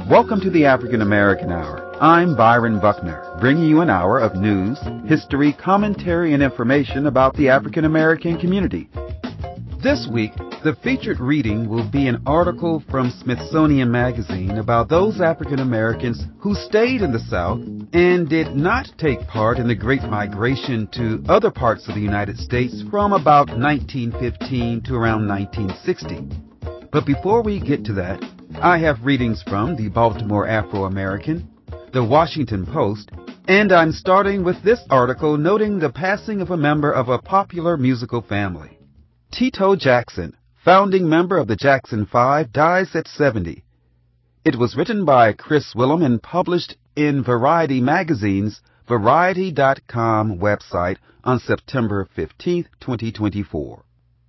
Welcome to the African American Hour. I'm Byron Buckner, bringing you an hour of news, history, commentary, and information about the African American community. This week, the featured reading will be an article from Smithsonian Magazine about those African Americans who stayed in the South and did not take part in the Great Migration to other parts of the United States from about 1915 to around 1960. But before we get to that, I have readings from the Baltimore Afro-American, the Washington Post, and I'm starting with this article noting the passing of a member of a popular musical family. Tito Jackson, founding member of the Jackson 5, dies at 70. It was written by Chris Willem and published in Variety Magazine's Variety.com website on September 15, 2024.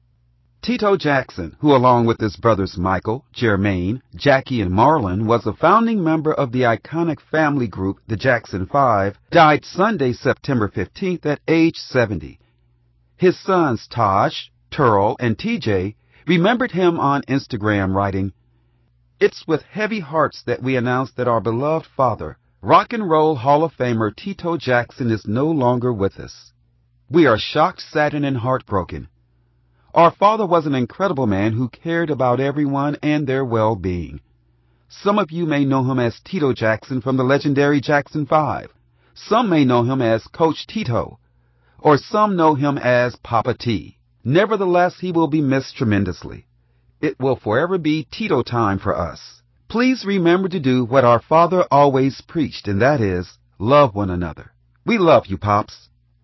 Tito Jackson, who along with his brothers Michael, Jermaine, Jackie, and Marlon was a founding member of the iconic family group the Jackson 5, died Sunday, September 15th at age 70. His sons Taj, Turl, and TJ remembered him on Instagram writing, "It's with heavy hearts that we announce that our beloved father, Rock and Roll Hall of Famer Tito Jackson is no longer with us. We are shocked, saddened, and heartbroken. Our father was an incredible man who cared about everyone and their well-being. Some of you may know him as Tito Jackson from the legendary Jackson 5. Some may know him as Coach Tito, or some know him as Papa T. Nevertheless, he will be missed tremendously. It will forever be Tito time for us. Please remember to do what our father always preached, and that is, love one another. We love you, Pops."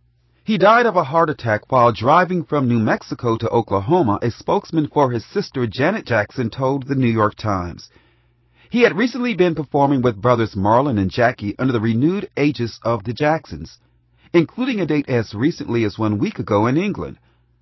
He died of a heart attack while driving from New Mexico to Oklahoma, a spokesman for his sister Janet Jackson told the New York Times. He had recently been performing with brothers Marlon and Jackie under the renewed aegis of the Jacksons, including a date as recently as 1 week ago in England.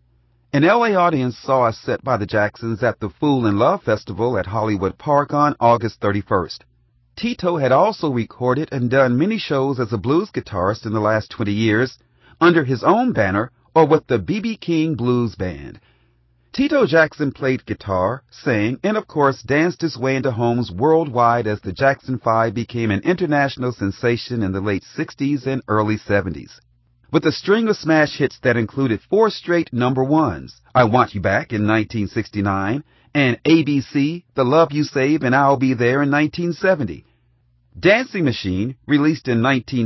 An LA audience saw a set by the Jacksons at the Fool in Love Festival at Hollywood Park on August 31st. Tito had also recorded and done many shows as a blues guitarist in the last 20 years, under his own banner or with the B.B. King Blues Band. Tito Jackson played guitar, sang, and of course danced his way into homes worldwide as the Jackson 5 became an international sensation in the late 60s and early 70s. With a string of smash hits that included 4 straight number ones, I Want You Back in 1969, and ABC, The Love You Save and I'll Be There in 1970. Dancing Machine, released in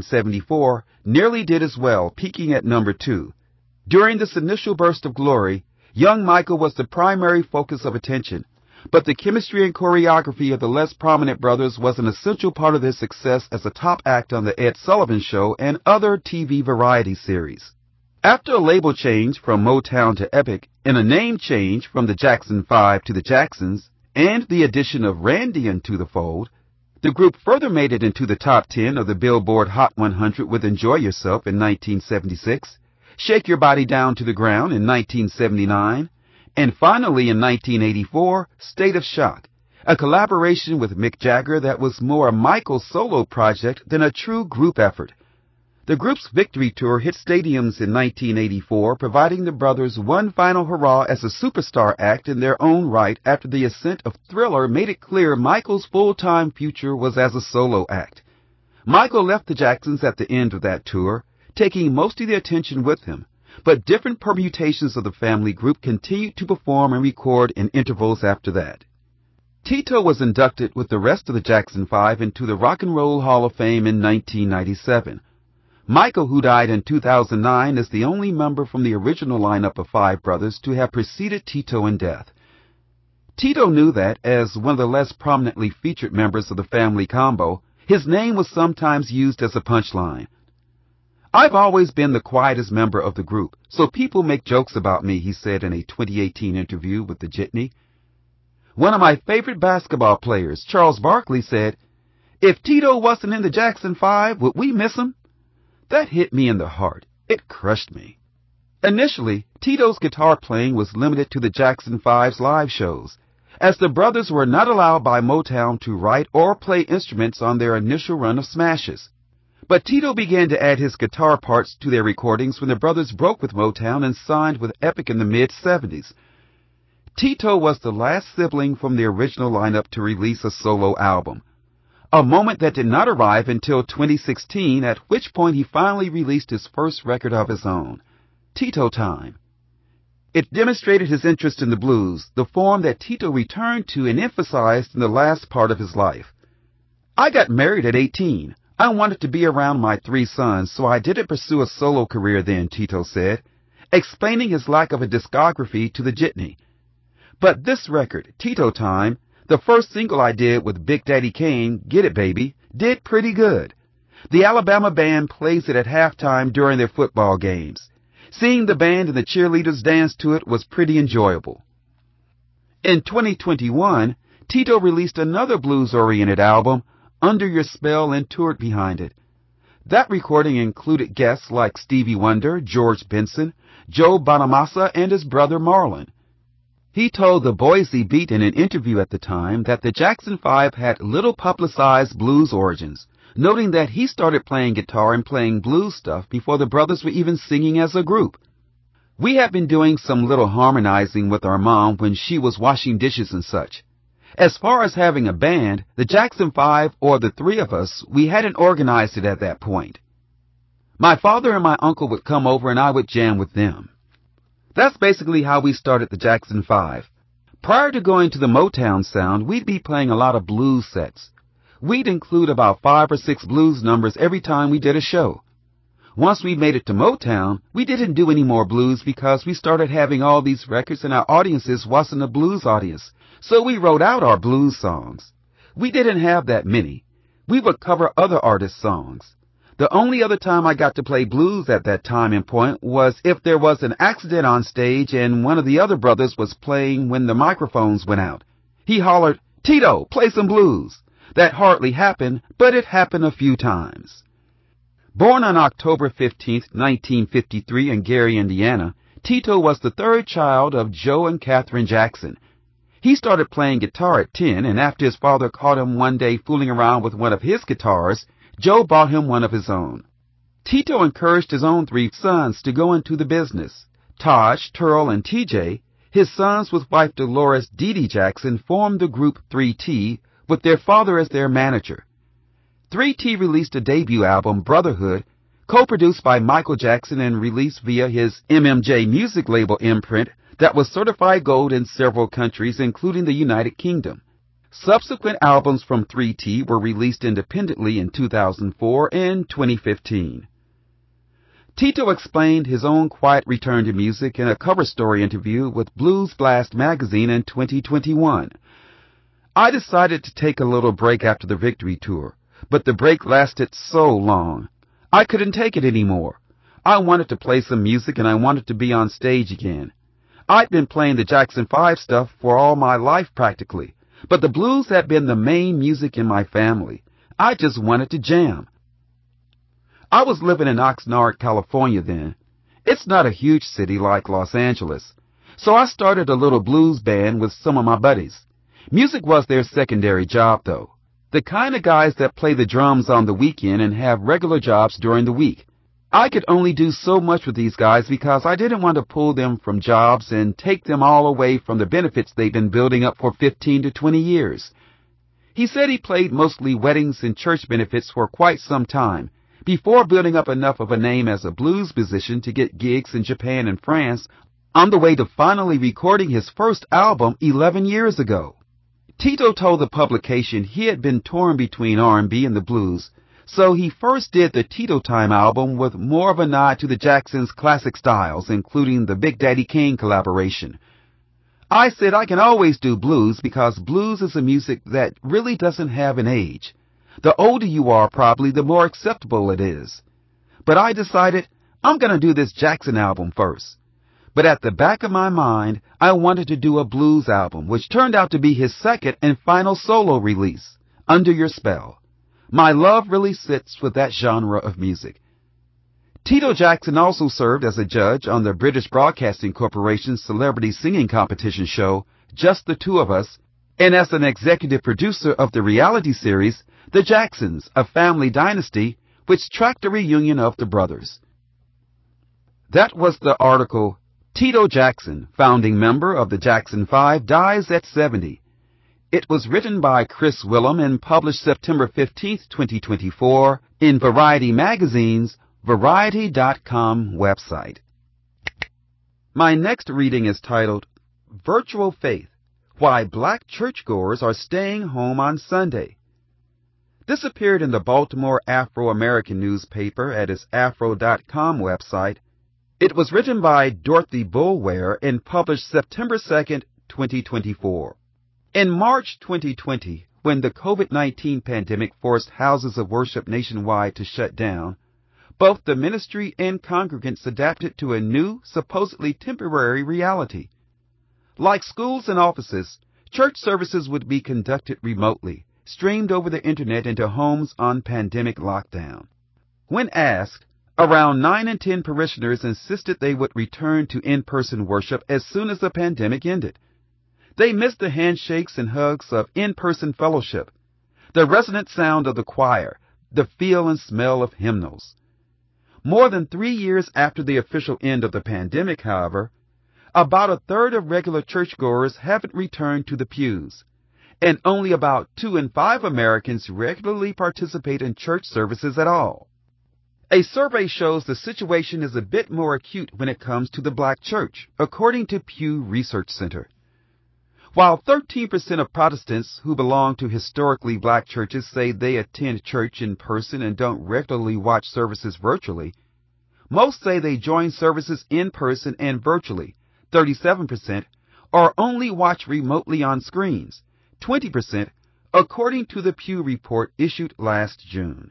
1974, nearly did as well, peaking at number 2. During this initial burst of glory, young Michael was the primary focus of attention, but the chemistry and choreography of the less prominent brothers was an essential part of their success as a top act on The Ed Sullivan Show and other TV variety series. After a label change from Motown to Epic, and a name change from the Jackson 5 to the Jacksons, and the addition of Randy into the fold, the group further made it into the top 10 of the Billboard Hot 100 with Enjoy Yourself in 1976, Shake Your Body Down to the Ground in 1979, and finally in 1984, State of Shock, a collaboration with Mick Jagger that was more a Michael solo project than a true group effort. The group's victory tour hit stadiums in 1984, providing the brothers one final hurrah as a superstar act in their own right after the ascent of Thriller made it clear Michael's full-time future was as a solo act. Michael left the Jacksons at the end of that tour, taking most of the attention with him, but different permutations of the family group continued to perform and record in intervals after that. Tito was inducted with the rest of the Jackson 5 into the Rock and Roll Hall of Fame in 1997. Michael, who died in 2009, is the only member from the original lineup of 5 brothers to have preceded Tito in death. Tito knew that, as one of the less prominently featured members of the family combo, his name was sometimes used as a punchline. "I've always been the quietest member of the group, so people make jokes about me," he said in a 2018 interview with the Jitney. One of my favorite basketball players, Charles Barkley, said, "If Tito wasn't in the Jackson 5, would we miss him?" That hit me in the heart. It crushed me. Initially, Tito's guitar playing was limited to the Jackson 5's live shows, as the brothers were not allowed by Motown to write or play instruments on their initial run of smashes. But Tito began to add his guitar parts to their recordings when the brothers broke with Motown and signed with Epic in the mid-70s. Tito was the last sibling from the original lineup to release a solo album. a moment that did not arrive until 2016, at which point he finally released his first record of his own, Tito Time. It demonstrated his interest in the blues, the form that Tito returned to and emphasized in the last part of his life. I got married at 18. I wanted to be around my 3 sons, so I didn't pursue a solo career then, Tito said, explaining his lack of a discography to the Jitney. But this record, Tito Time, the first single I did with Big Daddy Kane, Get It Baby, did pretty good. The Alabama band plays it at halftime during their football games. Seeing the band and the cheerleaders dance to it was pretty enjoyable. In 2021, Tito released another blues-oriented album, Under Your Spell, and toured behind it. That recording included guests like Stevie Wonder, George Benson, Joe Bonamassa, and his brother Marlon. He told the Boise Beat in an interview at the time that the Jackson 5 had little publicized blues origins, noting that he started playing guitar and playing blues stuff before the brothers were even singing as a group. We had been doing some little harmonizing with our mom when she was washing dishes and such. As far as having a band, the Jackson 5 or the 3 of us, we hadn't organized it at that point. My father and my uncle would come over and I would jam with them. That's basically how we started the Jackson 5. Prior to going to the Motown sound, we'd be playing a lot of blues sets. We'd include about 5 or 6 blues numbers every time we did a show. Once we made it to Motown, we didn't do any more blues because we started having all these records and our audiences wasn't a blues audience, so we wrote out our blues songs. We didn't have that many. We would cover other artists' songs. The only other time I got to play blues at that time and point was if there was an accident on stage and one of the other brothers was playing when the microphones went out. He hollered, "Tito, play some blues." That hardly happened, but it happened a few times. Born on October 15, 1953 in Gary, Indiana, Tito was the 3rd child of Joe and Catherine Jackson. He started playing guitar at 10, and after his father caught him one day fooling around with one of his guitars, Joe bought him one of his own. Tito encouraged his own 3 sons to go into the business. Taj, Turl, and TJ, his sons with wife Dolores Dee Dee Jackson, formed the group 3T, with their father as their manager. 3T released a debut album, Brotherhood, co-produced by Michael Jackson and released via his MMJ music label imprint that was certified gold in several countries, including the United Kingdom. Subsequent albums from 3T were released independently in 2004 and 2015. Tito explained his own quiet return to music in a cover story interview with Blues Blast magazine in 2021. I decided to take a little break after the Victory Tour, but the break lasted so long. I couldn't take it anymore. I wanted to play some music and I wanted to be on stage again. I'd been playing the Jackson 5 stuff for all my life practically, but the blues had been the main music in my family. I just wanted to jam. I was living in Oxnard, California then. It's not a huge city like Los Angeles, so I started a little blues band with some of my buddies. Music was their secondary job, though. The kind of guys that play the drums on the weekend and have regular jobs during the week. I could only do so much with these guys because I didn't want to pull them from jobs and take them all away from the benefits they've been building up for 15 to 20 years. He said he played mostly weddings and church benefits for quite some time, before building up enough of a name as a blues musician to get gigs in Japan and France, on the way to finally recording his first album 11 years ago. Tito told the publication he had been torn between R&B and the blues, so he first did the Tito Time album with more of a nod to the Jacksons' classic styles, including the Big Daddy Kane collaboration. I said I can always do blues because blues is a music that really doesn't have an age. The older you are, probably, the more acceptable it is. But I decided I'm going to do this Jackson album first. But at the back of my mind, I wanted to do a blues album, which turned out to be his second and final solo release, Under Your Spell. My love really sits with that genre of music. Tito Jackson also served as a judge on the British Broadcasting Corporation's celebrity singing competition show, Just the Two of Us, and as an executive producer of the reality series, The Jacksons, A Family Dynasty, which tracked the reunion of the brothers. That was the article, Tito Jackson, founding member of the Jackson 5, dies at 70. It was written by Chris Willem and published September 15, 2024 in Variety Magazine's Variety.com website. My next reading is titled, Virtual Faith, Why Black Churchgoers Are Staying Home on Sunday. This appeared in the Baltimore Afro-American newspaper at its Afro.com website. It was written by Dorothy Boulware and published September 2, 2024. In March 2020, when the COVID-19 pandemic forced houses of worship nationwide to shut down, both the ministry and congregants adapted to a new, supposedly temporary reality. Like schools and offices, church services would be conducted remotely, streamed over the internet into homes on pandemic lockdown. When asked, around 9 in 10 parishioners insisted they would return to in-person worship as soon as the pandemic ended. They missed the handshakes and hugs of in-person fellowship, the resonant sound of the choir, the feel and smell of hymnals. More than 3 years after the official end of the pandemic, however, about a third of regular churchgoers haven't returned to the pews, and only about 2 in 5 Americans regularly participate in church services at all. A survey shows the situation is a bit more acute when it comes to the black church, according to Pew Research Center. While 13% of Protestants who belong to historically black churches say they attend church in person and don't regularly watch services virtually, most say they join services in person and virtually, 37%, or only watch remotely on screens, 20%, according to the Pew report issued last June.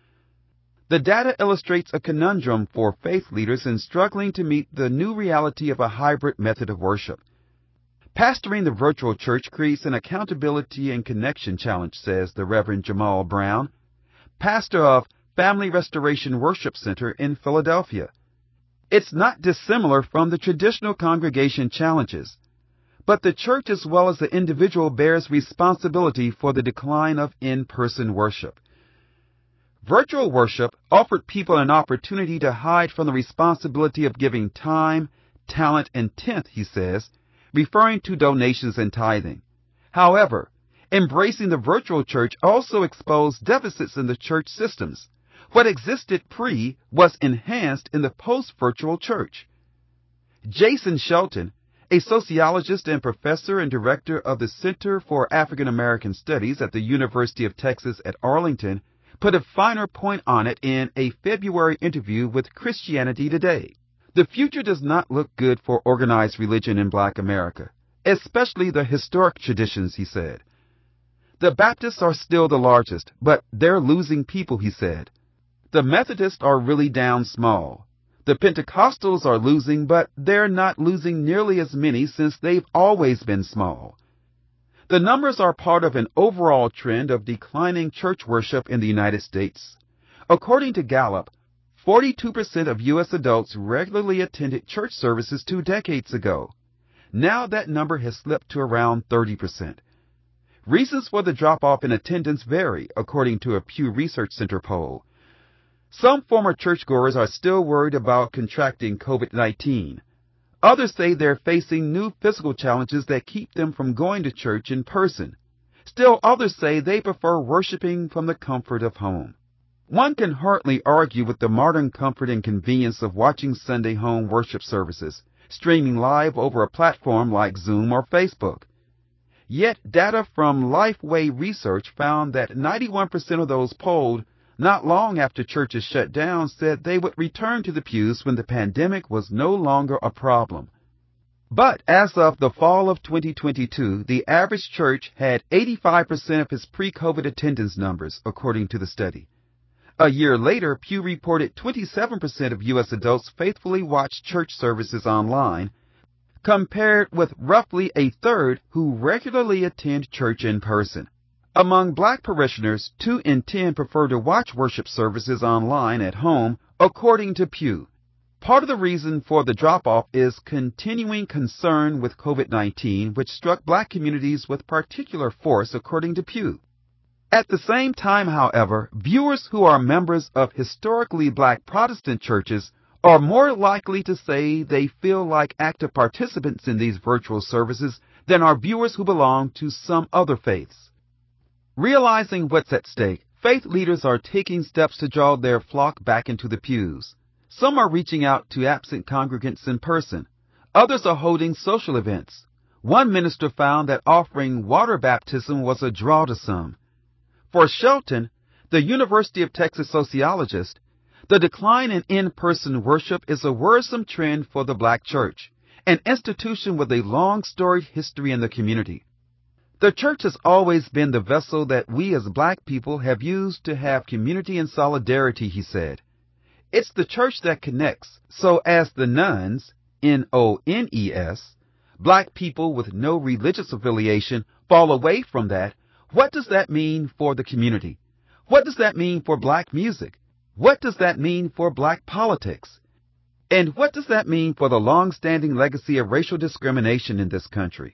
The data illustrates a conundrum for faith leaders in struggling to meet the new reality of a hybrid method of worship. Pastoring the virtual church creates an accountability and connection challenge, says the Reverend Jamal Brown, pastor of Family Restoration Worship Center in Philadelphia. It's not dissimilar from the traditional congregation challenges, but the church as well as the individual bears responsibility for the decline of in-person worship. Virtual worship offered people an opportunity to hide from the responsibility of giving time, talent, and tenth, he says, referring to donations and tithing. However, embracing the virtual church also exposed deficits in the church systems. What existed pre was enhanced in the post-virtual church. Jason Shelton, a sociologist and professor and director of the Center for African American Studies at the University of Texas at Arlington, put a finer point on it in a February interview with Christianity Today. The future does not look good for organized religion in Black America, especially the historic traditions, he said. The Baptists are still the largest, but they're losing people, he said. The Methodists are really down small. The Pentecostals are losing, but they're not losing nearly as many since they've always been small. The numbers are part of an overall trend of declining church worship in the United States. According to Gallup, 42% of U.S. adults regularly attended church services 2 decades ago. Now that number has slipped to around 30%. Reasons for the drop-off in attendance vary, according to a Pew Research Center poll. Some former churchgoers are still worried about contracting COVID-19. Others say they're facing new physical challenges that keep them from going to church in person. Still others say they prefer worshiping from the comfort of home. One can hardly argue with the modern comfort and convenience of watching Sunday home worship services, streaming live over a platform like Zoom or Facebook. Yet data from Lifeway Research found that 91% of those polled not long after churches shut down said they would return to the pews when the pandemic was no longer a problem. But as of the fall of 2022, the average church had 85% of its pre-COVID attendance numbers, according to the study. A year later, Pew reported 27% of U.S. adults faithfully watched church services online, compared with roughly a third who regularly attend church in person. Among black parishioners, 2 in 10 prefer to watch worship services online at home, according to Pew. Part of the reason for the drop-off is continuing concern with COVID-19, which struck black communities with particular force, according to Pew. At the same time, however, viewers who are members of historically black Protestant churches are more likely to say they feel like active participants in these virtual services than our viewers who belong to some other faiths. Realizing what's at stake, faith leaders are taking steps to draw their flock back into the pews. Some are reaching out to absent congregants in person. Others are holding social events. One minister found that offering water baptism was a draw to some. For Shelton, the University of Texas sociologist, the decline in in-person worship is a worrisome trend for the black church, an institution with a long storied history in the community. The church has always been the vessel that we as black people have used to have community and solidarity, he said. It's the church that connects, so as the nones, N-O-N-E-S, black people with no religious affiliation, fall away from that, what does that mean for the community? What does that mean for black music? What does that mean for black politics? And what does that mean for the long-standing legacy of racial discrimination in this country?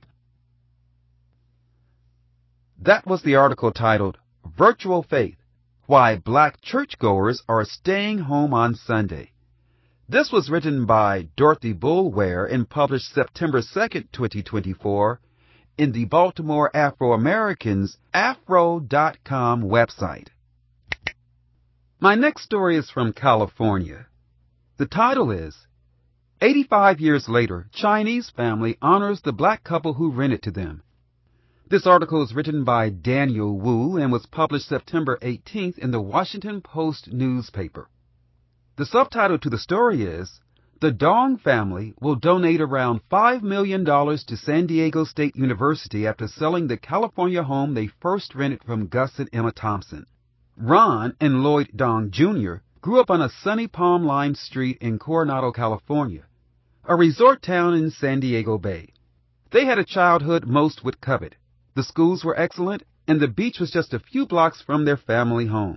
That was the article titled, Virtual Faith, Why Black Churchgoers Are Staying Home on Sunday. This was written by Dorothy Boulware and published September 2, 2024, in the Baltimore Afro-American's Afro.com website. My next story is from California. The title is, 85 Years Later, Chinese Family Honors the Black Couple Who Rented to Them. This article is written by Daniel Wu and was published September 18th in the Washington Post newspaper. The subtitle to the story is, The Dong Family Will Donate Around $5 million to San Diego State University After Selling the California Home They First Rented from Gus and Emma Thompson. Ron and Lloyd Dong Jr. grew up on a sunny Palm Lime Street in Coronado, California, a resort town in San Diego Bay. They had a childhood most would covet. The schools were excellent, and the beach was just a few blocks from their family home.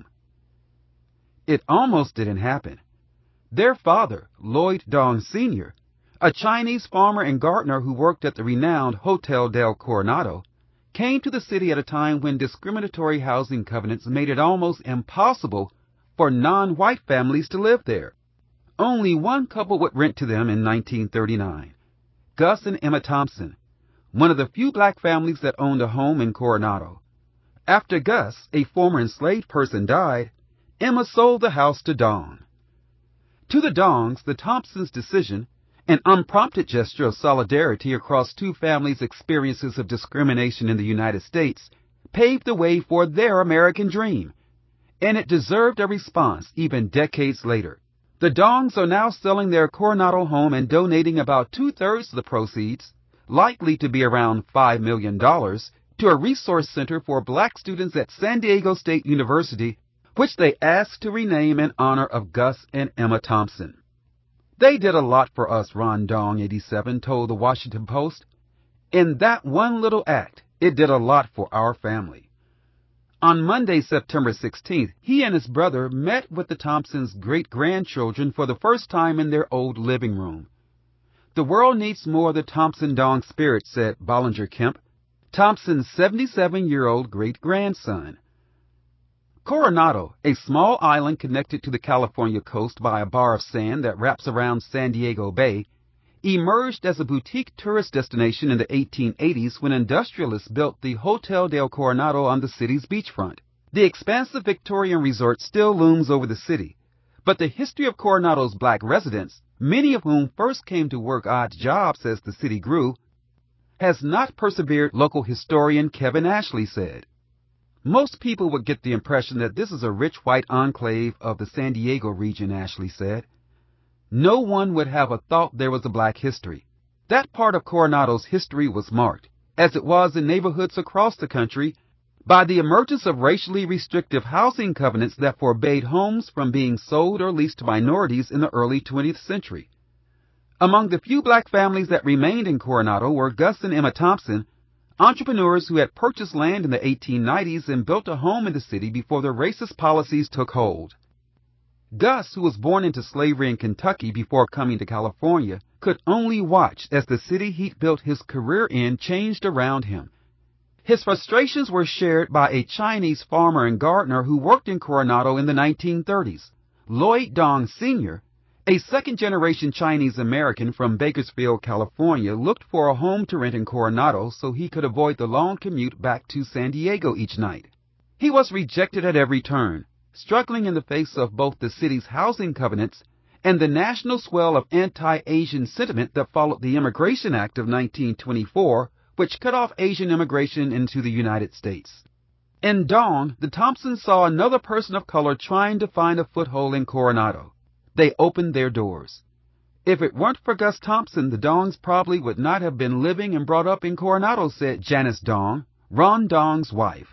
It almost didn't happen. Their father, Lloyd Dong Sr., a Chinese farmer and gardener who worked at the renowned Hotel del Coronado, came to the city at a time when discriminatory housing covenants made it almost impossible for non-white families to live there. Only one couple would rent to them in 1939, Gus and Emma Thompson, one of the few black families that owned a home in Coronado. After Gus, a former enslaved person, died, Emma sold the house to Dong. To the Dongs, the Thompsons' decision, an unprompted gesture of solidarity across two families' experiences of discrimination in the United States, paved the way for their American dream, and it deserved a response even decades later. The Dongs are now selling their Coronado home and donating about two-thirds of the proceeds, likely to be around $5 million, to a resource center for black students at San Diego State University, which they asked to rename in honor of Gus and Emma Thompson. They did a lot for us, Ron Dong, 87, told the Washington Post. In that one little act, it did a lot for our family. On Monday, September 16th, he and his brother met with the Thompsons' great-grandchildren for the first time in their old living room. The world needs more of the Thompson-Dong spirit, said Bollinger Kemp, Thompson's 77-year-old great-grandson. Coronado, a small island connected to the California coast by a bar of sand that wraps around San Diego Bay, emerged as a boutique tourist destination in the 1880s when industrialists built the Hotel del Coronado on the city's beachfront. The expansive Victorian resort still looms over the city, but the history of Coronado's black residents, many of whom first came to work odd jobs as the city grew, has not persevered, local historian Kevin Ashley said. Most people would get the impression that this is a rich white enclave of the San Diego region, Ashley said. No one would have a thought there was a black history. That part of Coronado's history was marked, as it was in neighborhoods across the country, by the emergence of racially restrictive housing covenants that forbade homes from being sold or leased to minorities in the early 20th century. Among the few black families that remained in Coronado were Gus and Emma Thompson, entrepreneurs who had purchased land in the 1890s and built a home in the city before the racist policies took hold. Gus, who was born into slavery in Kentucky before coming to California, could only watch as the city he'd built his career in changed around him. His frustrations were shared by a Chinese farmer and gardener who worked in Coronado in the 1930s, Lloyd Dong Sr., A second-generation Chinese American from Bakersfield, California, looked for a home to rent in Coronado so he could avoid the long commute back to San Diego each night. He was rejected at every turn, struggling in the face of both the city's housing covenants and the national swell of anti-Asian sentiment that followed the Immigration Act of 1924, which cut off Asian immigration into the United States. In Dong, the Thompsons saw another person of color trying to find a foothold in Coronado. They opened their doors. If it weren't for Gus Thompson, the Dongs probably would not have been living and brought up in Coronado, said Janice Dong, Ron Dong's wife.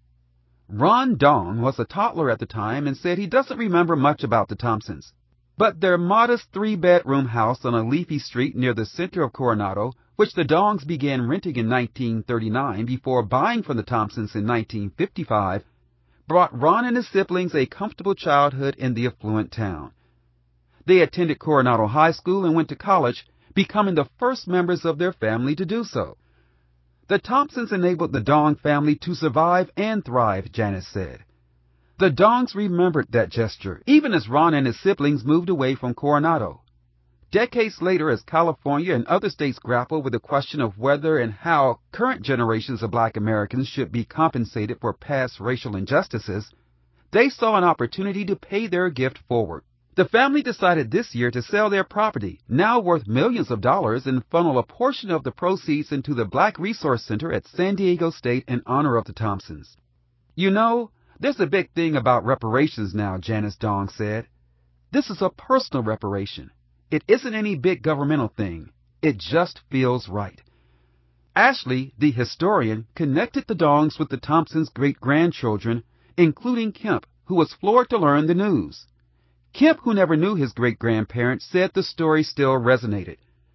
Ron Dong was a toddler at the time and said he doesn't remember much about the Thompsons. But their modest three-bedroom house on a leafy street near the center of Coronado, which the Dongs began renting in 1939 before buying from the Thompsons in 1955, brought Ron and his siblings a comfortable childhood in the affluent town. They attended Coronado High School and went to college, becoming the first members of their family to do so. The Thompsons enabled the Dong family to survive and thrive, Janice said. The Dongs remembered that gesture, even as Ron and his siblings moved away from Coronado. Decades later, as California and other states grapple with the question of whether and how current generations of Black Americans should be compensated for past racial injustices, they saw an opportunity to pay their gift forward. The family decided this year to sell their property, now worth millions of dollars, and funnel a portion of the proceeds into the Black Resource Center at San Diego State in honor of the Thompsons. You know, there's a big thing about reparations now, Janice Dong said. This is a personal reparation. It isn't any big governmental thing. It just feels right. Ashley, the historian, connected the Dongs with the Thompsons' great-grandchildren, including Kemp, who was floored to learn the news. Kemp, who never knew his great-grandparents, said the story still resonated.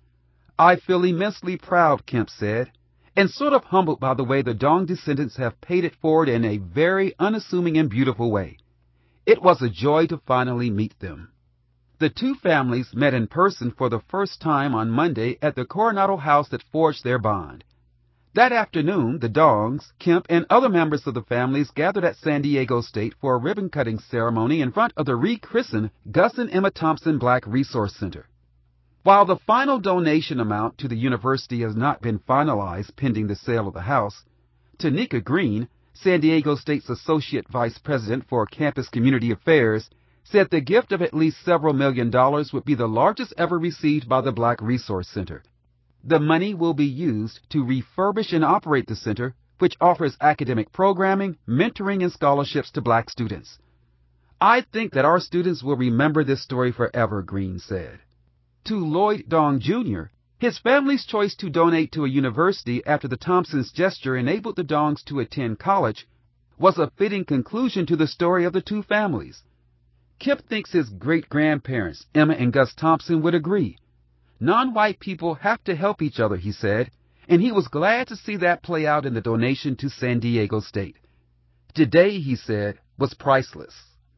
I feel immensely proud, Kemp said, and sort of humbled by the way the Dong descendants have paid it forward in a very unassuming and beautiful way. It was a joy to finally meet them. The two families met in person for the first time on Monday at the Coronado house that forged their bond. That afternoon, the Dongs, Kemp, and other members of the families gathered at San Diego State for a ribbon-cutting ceremony in front of the rechristened Gus and Emma Thompson Black Resource Center. While the final donation amount to the university has not been finalized pending the sale of the house, Tanika Green, San Diego State's Associate Vice President for Campus Community Affairs, said the gift of at least several $1 million would be the largest ever received by the Black Resource Center. The money will be used to refurbish and operate the center, which offers academic programming, mentoring, and scholarships to Black students. I think that our students will remember this story forever, Green said. To Lloyd Dong Jr., his family's choice to donate to a university after the Thompsons' gesture enabled the Dongs to attend college was a fitting conclusion to the story of the two families. Kemp thinks his great-grandparents, Emma and Gus Thompson, would agree. Non-white people have to help each other, he said, and he was glad to see that play out in the donation to San Diego State. Today, he said, was priceless.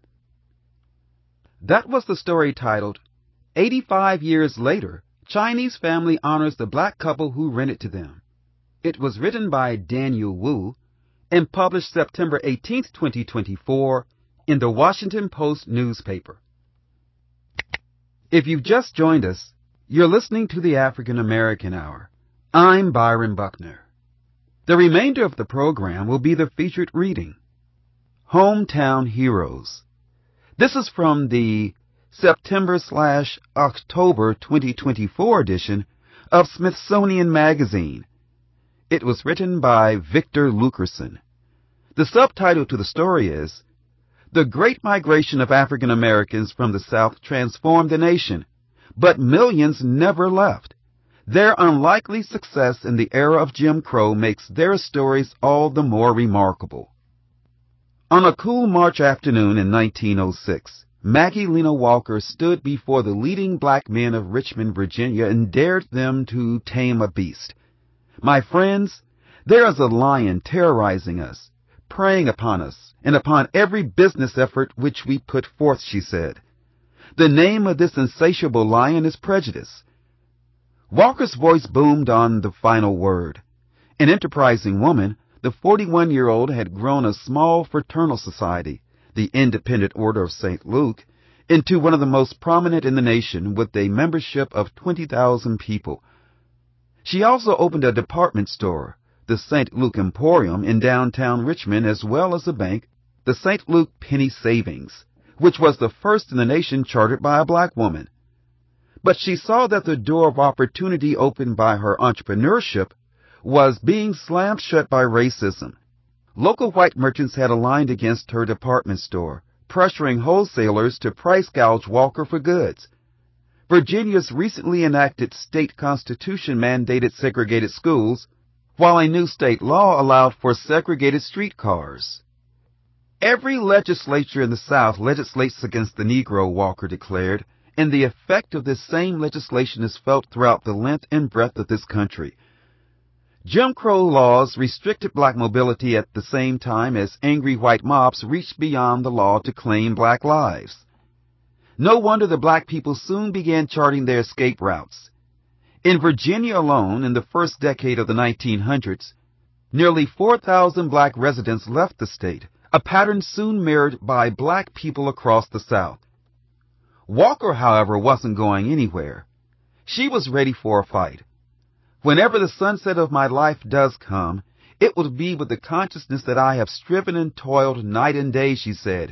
That was the story titled, 85 Years Later, Chinese Family Honors the Black Couple Who Rented to Them. It was written by Daniel Wu and published September 18, 2024, in the Washington Post newspaper. If you've just joined us, you're listening to the African American Hour. I'm Byron Buckner. The remainder of the program will be the featured reading, Hometown Heroes. This is from the September/October 2024 edition of Smithsonian Magazine. It was written by Victor Lukerson. The subtitle to the story is, The Great Migration of African Americans from the South Transformed the Nation, but Millions Never Left. Their unlikely success in the era of Jim Crow makes their stories all the more remarkable. On a cool March afternoon in 1906, Maggie Lena Walker stood before the leading black men of Richmond, Virginia, and dared them to tame a beast. My friends, there is a lion terrorizing us, preying upon us, and upon every business effort which we put forth, she said. The name of this insatiable lion is prejudice. Walker's voice boomed on the final word. An enterprising woman, the 41-year-old had grown a small fraternal society, the Independent Order of St. Luke, into one of the most prominent in the nation with a membership of 20,000 people. She also opened a department store, the St. Luke Emporium, in downtown Richmond, as well as a bank, the St. Luke Penny Savings, which was the first in the nation chartered by a black woman. But she saw that the door of opportunity opened by her entrepreneurship was being slammed shut by racism. Local white merchants had aligned against her department store, pressuring wholesalers to price gouge Walker for goods. Virginia's recently enacted state constitution mandated segregated schools, while a new state law allowed for segregated streetcars. Every legislature in the South legislates against the Negro, Walker declared, and the effect of this same legislation is felt throughout the length and breadth of this country. Jim Crow laws restricted black mobility at the same time as angry white mobs reached beyond the law to claim black lives. No wonder the black people soon began charting their escape routes. In Virginia alone, in the first decade of the 1900s, nearly 4,000 black residents left the state, a pattern soon mirrored by black people across the South. Walker, however, wasn't going anywhere. She was ready for a fight. Whenever the sunset of my life does come, it will be with the consciousness that I have striven and toiled night and day, she said.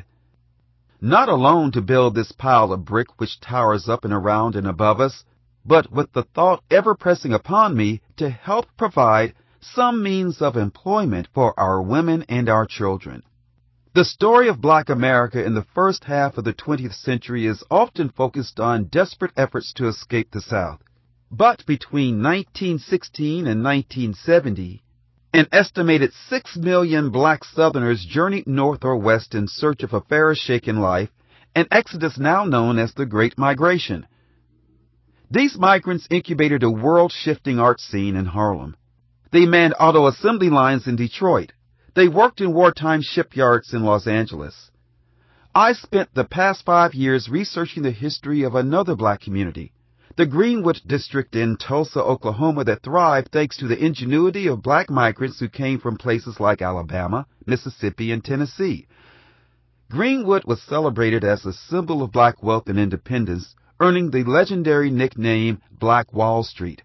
Not alone to build this pile of brick which towers up and around and above us, but with the thought ever pressing upon me to help provide some means of employment for our women and our children. The story of black America in the first half of the 20th century is often focused on desperate efforts to escape the South. But between 1916 and 1970, an estimated 6 million black Southerners journeyed north or west in search of a fairer shaken life, an exodus now known as the Great Migration. These migrants incubated a world-shifting art scene in Harlem. They manned auto assembly lines in Detroit. They worked in wartime shipyards in Los Angeles. I spent the past 5 years researching the history of another black community, the Greenwood district in Tulsa, Oklahoma, that thrived thanks to the ingenuity of black migrants who came from places like Alabama, Mississippi, and Tennessee. Greenwood was celebrated as a symbol of black wealth and independence, earning the legendary nickname Black Wall Street.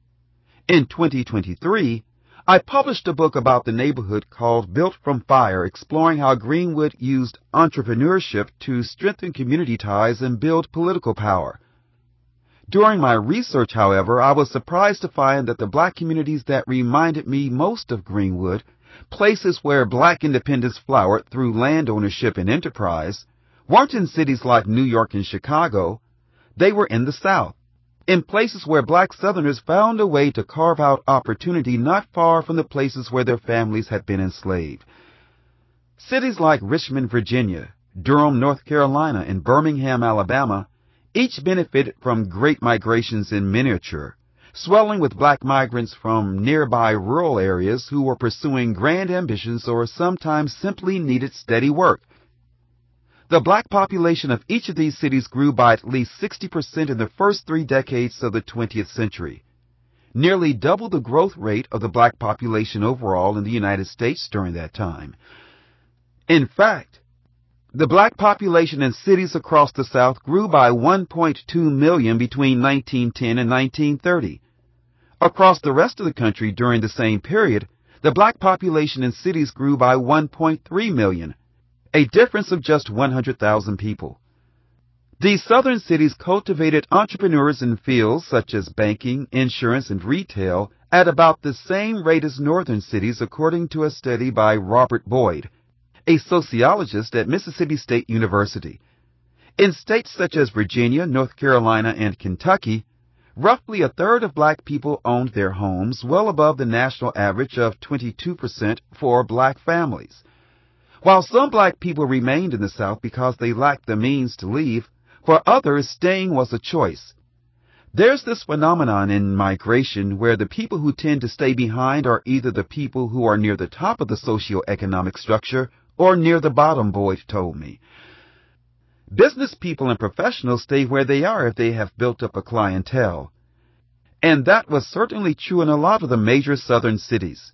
In 2023, I published a book about the neighborhood called Built from Fire, exploring how Greenwood used entrepreneurship to strengthen community ties and build political power. During my research, however, I was surprised to find that the black communities that reminded me most of Greenwood, places where black independence flowered through land ownership and enterprise, weren't in cities like New York and Chicago. They were in the South, in places where black Southerners found a way to carve out opportunity not far from the places where their families had been enslaved. Cities like Richmond, Virginia, Durham, North Carolina, and Birmingham, Alabama, each benefited from great migrations in miniature, swelling with black migrants from nearby rural areas who were pursuing grand ambitions or sometimes simply needed steady work. The black population of each of these cities grew by at least 60% in the first 3 decades of the 20th century, nearly double the growth rate of the black population overall in the United States during that time. In fact, the black population in cities across the South grew by 1.2 million between 1910 and 1930. Across the rest of the country during the same period, the black population in cities grew by 1.3 million, a difference of just 100,000 people. These southern cities cultivated entrepreneurs in fields such as banking, insurance, and retail at about the same rate as northern cities, according to a study by Robert Boyd, a sociologist at Mississippi State University. In states such as Virginia, North Carolina, and Kentucky, roughly a third of black people owned their homes, well above the national average of 22% for black families. While some black people remained in the South because they lacked the means to leave, for others staying was a choice. There's this phenomenon in migration where the people who tend to stay behind are either the people who are near the top of the socioeconomic structure or near the bottom, Boyd told me. Business people and professionals stay where they are if they have built up a clientele. And that was certainly true in a lot of the major southern cities.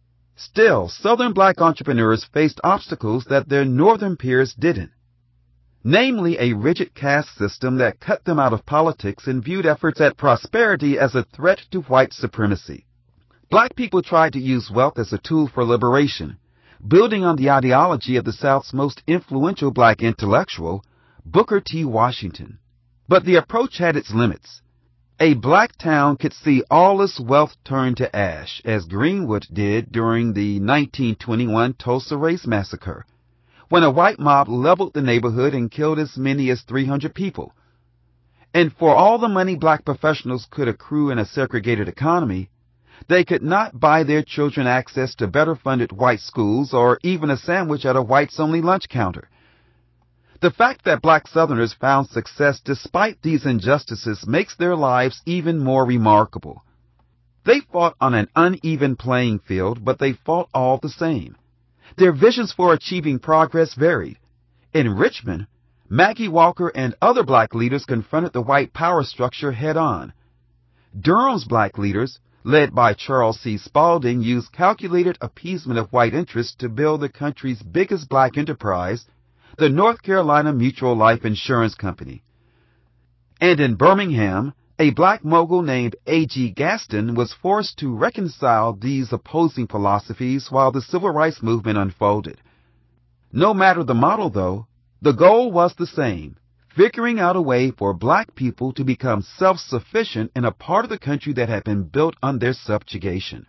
Still, southern black entrepreneurs faced obstacles that their northern peers didn't. namely a rigid caste system that cut them out of politics and viewed efforts at prosperity as a threat to white supremacy. Black people tried to use wealth as a tool for liberation, building on the ideology of the South's most influential black intellectual, Booker T. Washington. But the approach had its limits. A black town could see all its wealth turn to ash, as Greenwood did during the 1921 Tulsa Race Massacre, when a white mob leveled the neighborhood and killed as many as 300 people. And for all the money black professionals could accrue in a segregated economy, they could not buy their children access to better-funded white schools or even a sandwich at a whites-only lunch counter. The fact that black Southerners found success despite these injustices makes their lives even more remarkable. They fought on an uneven playing field, but they fought all the same. Their visions for achieving progress varied. In Richmond, Maggie Walker and other black leaders confronted the white power structure head-on. Durham's black leaders, led by Charles C. Spalding, used calculated appeasement of white interests to build the country's biggest black enterprise, the North Carolina Mutual Life Insurance Company. And in Birmingham, a black mogul named A.G. Gaston was forced to reconcile these opposing philosophies while the civil rights movement unfolded. No matter the model, though, the goal was the same: figuring out a way for black people to become self-sufficient in a part of the country that had been built on their subjugation.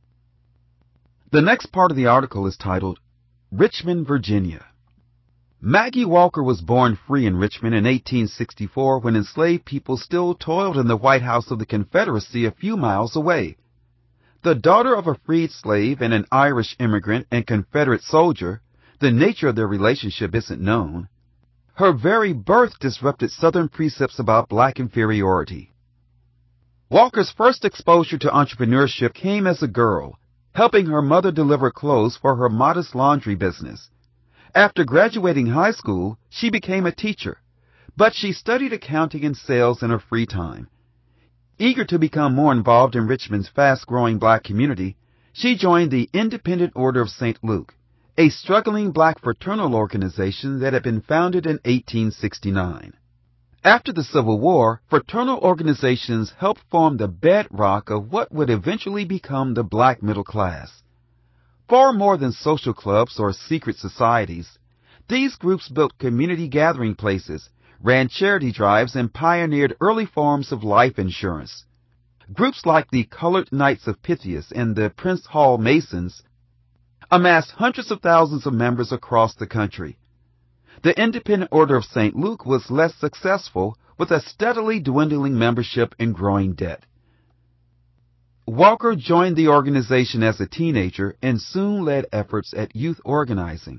The next part of the article is titled, Richmond, Virginia. Maggie Walker was born free in Richmond in 1864 when enslaved people still toiled in the White House of the Confederacy a few miles away. The daughter of a freed slave and an Irish immigrant and Confederate soldier, the nature of their relationship isn't known. Her very birth disrupted Southern precepts about black inferiority. Walker's first exposure to entrepreneurship came as a girl, helping her mother deliver clothes for her modest laundry business. After graduating high school, she became a teacher, but she studied accounting and sales in her free time. Eager to become more involved in Richmond's fast-growing black community, she joined the Independent Order of St. Luke, a struggling black fraternal organization that had been founded in 1869. After the Civil War, fraternal organizations helped form the bedrock of what would eventually become the black middle class. Far more than social clubs or secret societies, these groups built community gathering places, ran charity drives, and pioneered early forms of life insurance. Groups like the Colored Knights of Pythias and the Prince Hall Masons amassed hundreds of thousands of members across the country. The Independent Order of St. Luke was less successful, with a steadily dwindling membership and growing debt. Walker joined the organization as a teenager and soon led efforts at youth organizing.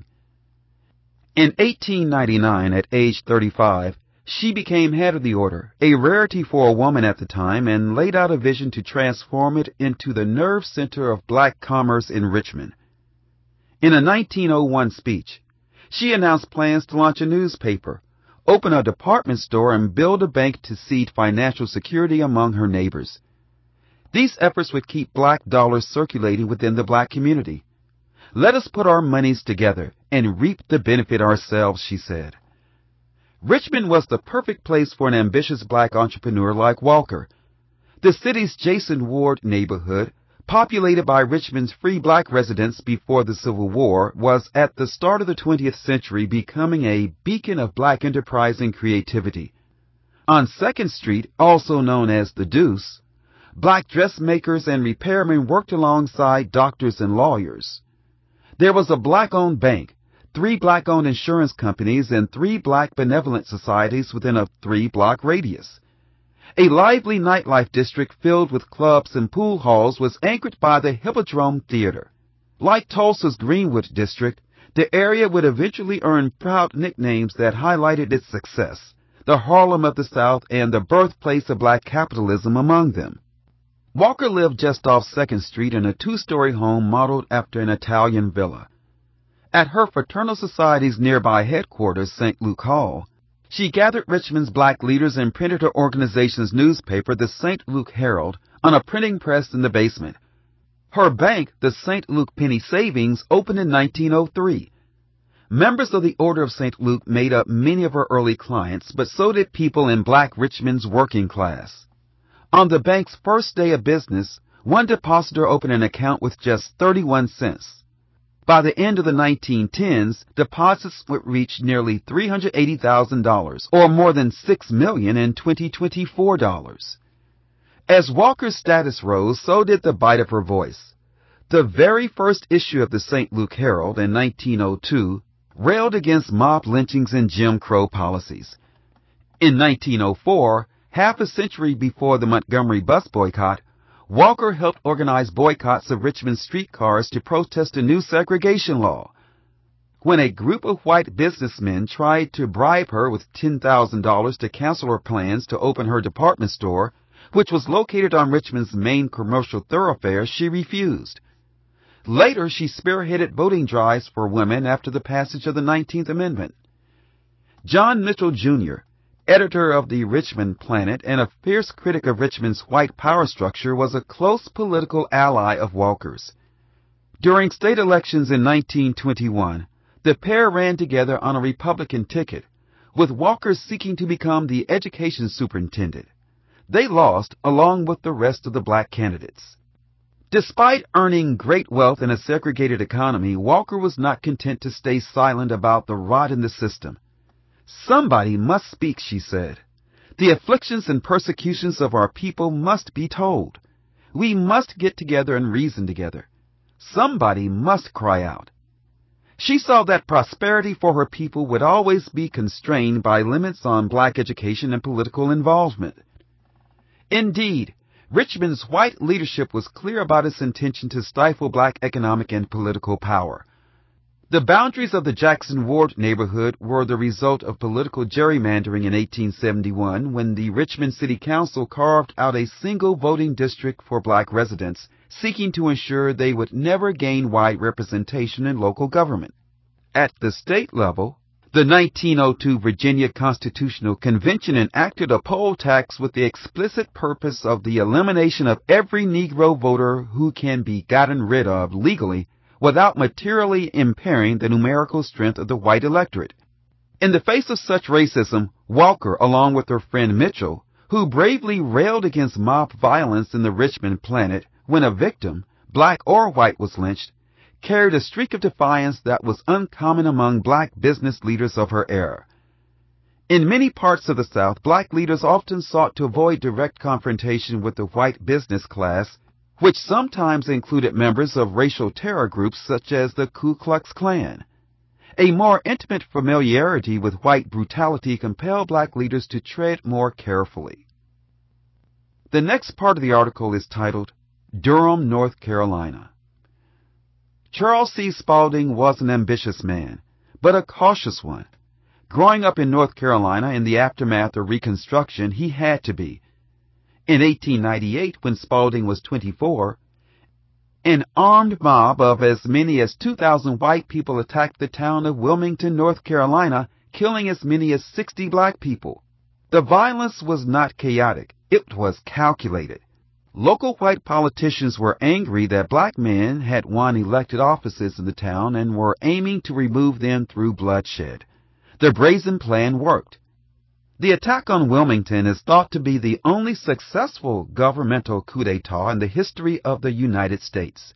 In 1899, at age 35, she became head of the order, a rarity for a woman at the time, and laid out a vision to transform it into the nerve center of black commerce in Richmond. In a 1901 speech, she announced plans to launch a newspaper, open a department store, and build a bank to seed financial security among her neighbors. These efforts would keep black dollars circulating within the black community. Let us put our monies together and reap the benefit ourselves, she said. Richmond was the perfect place for an ambitious black entrepreneur like Walker. The city's Jason Ward neighborhood, populated by Richmond's free black residents before the Civil War, was at the start of the 20th century becoming a beacon of black enterprise and creativity. On 2nd Street, also known as the Deuce, black dressmakers and repairmen worked alongside doctors and lawyers. There was a black-owned bank, 3 black-owned insurance companies, and 3 black benevolent societies within a 3-block radius. A lively nightlife district filled with clubs and pool halls was anchored by the Hippodrome Theater. Like Tulsa's Greenwood district, the area would eventually earn proud nicknames that highlighted its success, the Harlem of the South and the birthplace of black capitalism among them. Walker lived just off 2nd Street in a 2-story home modeled after an Italian villa. At her fraternal society's nearby headquarters, St. Luke Hall, she gathered Richmond's black leaders and printed her organization's newspaper, the St. Luke Herald, on a printing press in the basement. Her bank, the St. Luke Penny Savings, opened in 1903. Members of the Order of St. Luke made up many of her early clients, but so did people in Black Richmond's working class. On the bank's first day of business, one depositor opened an account with just 31 cents. By the end of the 1910s, deposits would reach nearly $380,000, or more than $6 million in 2024 dollars. As Walker's status rose, so did the bite of her voice. The very first issue of the St. Luke Herald in 1902 railed against mob lynchings and Jim Crow policies. In 1904, half a century before the Montgomery bus boycott, Walker helped organize boycotts of Richmond streetcars to protest a new segregation law. When a group of white businessmen tried to bribe her with $10,000 to cancel her plans to open her department store, which was located on Richmond's main commercial thoroughfare, she refused. Later, she spearheaded voting drives for women after the passage of the 19th Amendment. John Mitchell, Jr., editor of the Richmond Planet and a fierce critic of Richmond's white power structure, was a close political ally of Walker's. During state elections in 1921, the pair ran together on a Republican ticket, with Walker seeking to become the education superintendent. They lost, along with the rest of the black candidates. Despite earning great wealth in a segregated economy, Walker was not content to stay silent about the rot in the system. Somebody must speak, she said. The afflictions and persecutions of our people must be told. We must get together and reason together. Somebody must cry out. She saw that prosperity for her people would always be constrained by limits on black education and political involvement. Indeed, Richmond's white leadership was clear about its intention to stifle black economic and political power. The boundaries of the Jackson Ward neighborhood were the result of political gerrymandering in 1871 when the Richmond City Council carved out a single voting district for black residents, seeking to ensure they would never gain wide representation in local government. At the state level, the 1902 Virginia Constitutional Convention enacted a poll tax with the explicit purpose of the elimination of every Negro voter who can be gotten rid of legally without materially impairing the numerical strength of the white electorate. In the face of such racism, Walker, along with her friend Mitchell, who bravely railed against mob violence in the Richmond Planet when a victim, black or white, was lynched, carried a streak of defiance that was uncommon among black business leaders of her era. In many parts of the South, black leaders often sought to avoid direct confrontation with the white business class, which sometimes included members of racial terror groups such as the Ku Klux Klan. A more intimate familiarity with white brutality compelled black leaders to tread more carefully. The next part of the article is titled, Durham, North Carolina. Charles C. Spaulding was an ambitious man, but a cautious one. Growing up in North Carolina in the aftermath of Reconstruction, he had to be. In 1898, when Spaulding was 24, an armed mob of as many as 2,000 white people attacked the town of Wilmington, North Carolina, killing as many as 60 black people. The violence was not chaotic, it was calculated. Local white politicians were angry that black men had won elected offices in the town and were aiming to remove them through bloodshed. The brazen plan worked. The attack on Wilmington is thought to be the only successful governmental coup d'etat in the history of the United States.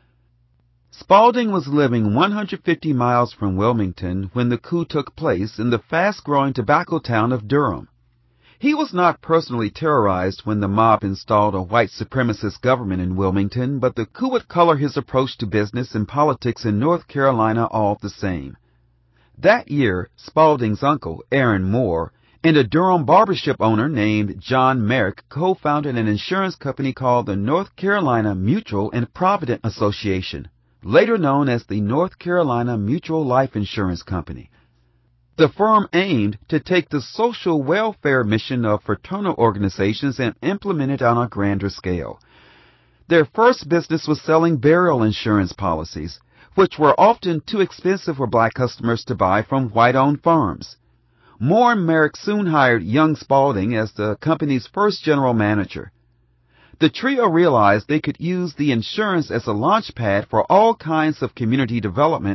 Spaulding was living 150 miles from Wilmington when the coup took place in the fast-growing tobacco town of Durham. He was not personally terrorized when the mob installed a white supremacist government in Wilmington, but the coup would color his approach to business and politics in North Carolina all the same. That year, Spaulding's uncle, Aaron Moore, and a Durham barbershop owner named John Merrick co-founded an insurance company called the North Carolina Mutual and Provident Association, later known as the North Carolina Mutual Life Insurance Company. The firm aimed to take the social welfare mission of fraternal organizations and implement it on a grander scale. Their first business was selling burial insurance policies, which were often too expensive for black customers to buy from white-owned firms. Moore and Merrick soon hired young Spaulding as the company's first general manager. The trio realized they could use the insurance as a launch pad for all kinds of community development,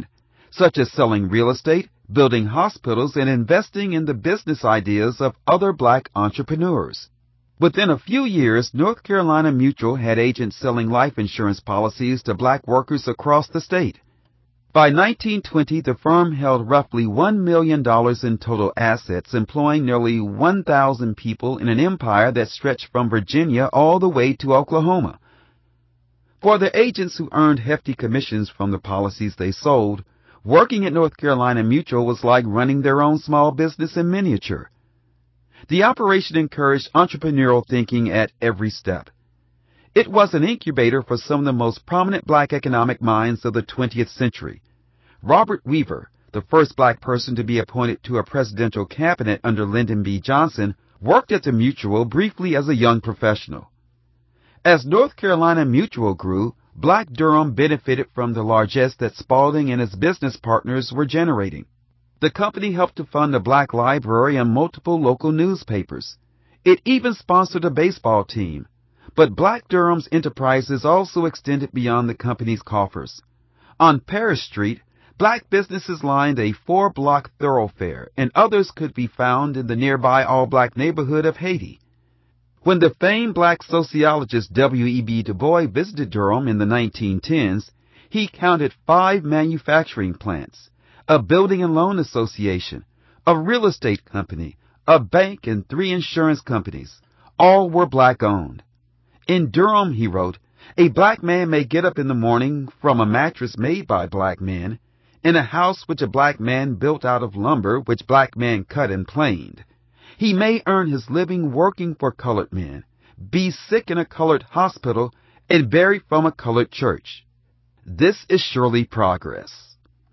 such as selling real estate, building hospitals, and investing in the business ideas of other black entrepreneurs. Within a few years, North Carolina Mutual had agents selling life insurance policies to black workers across the state. By 1920, the firm held roughly $1 million in total assets, employing nearly 1,000 people in an empire that stretched from Virginia all the way to Oklahoma. For the agents who earned hefty commissions from the policies they sold, working at North Carolina Mutual was like running their own small business in miniature. The operation encouraged entrepreneurial thinking at every step. It was an incubator for some of the most prominent black economic minds of the 20th century. Robert Weaver, the first black person to be appointed to a presidential cabinet under Lyndon B. Johnson, worked at the Mutual briefly as a young professional. As North Carolina Mutual grew, Black Durham benefited from the largesse that Spaulding and his business partners were generating. The company helped to fund a black library and multiple local newspapers. It even sponsored a baseball team. But Black Durham's enterprises also extended beyond the company's coffers. On Paris Street, black businesses lined a 4-block thoroughfare, and others could be found in the nearby all-black neighborhood of Haiti. When the famed black sociologist W.E.B. Du Bois visited Durham in the 1910s, he counted 5 manufacturing plants, a building and loan association, a real estate company, a bank, and 3 insurance companies. All were black-owned. In Durham, he wrote, a black man may get up in the morning from a mattress made by black men, in a house which a black man built out of lumber which black men cut and planed. He may earn his living working for colored men, be sick in a colored hospital, and buried from a colored church. This is surely progress.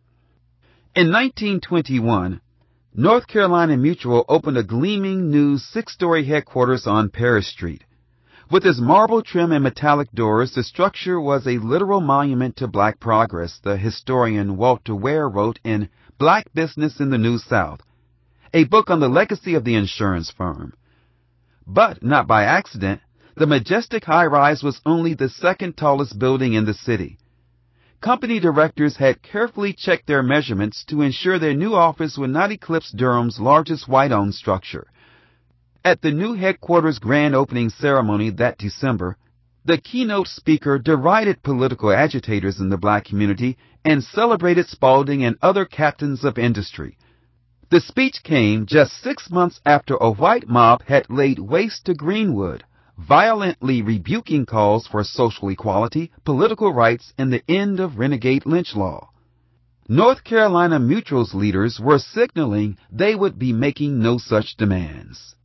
In 1921, North Carolina Mutual opened a gleaming new 6-story headquarters on Paris Street. With its marble trim and metallic doors, the structure was a literal monument to black progress, the historian Walter Ware wrote in Black Business in the New South, a book on the legacy of the insurance firm. But, not by accident, the majestic high-rise was only the 2nd tallest building in the city. Company directors had carefully checked their measurements to ensure their new office would not eclipse Durham's largest white-owned structure. At the new headquarters grand opening ceremony that December, the keynote speaker derided political agitators in the black community and celebrated Spaulding and other captains of industry. The speech came just 6 months after a white mob had laid waste to Greenwood, violently rebuking calls for social equality, political rights, and the end of renegade lynch law. North Carolina Mutual's leaders were signaling they would be making no such demands.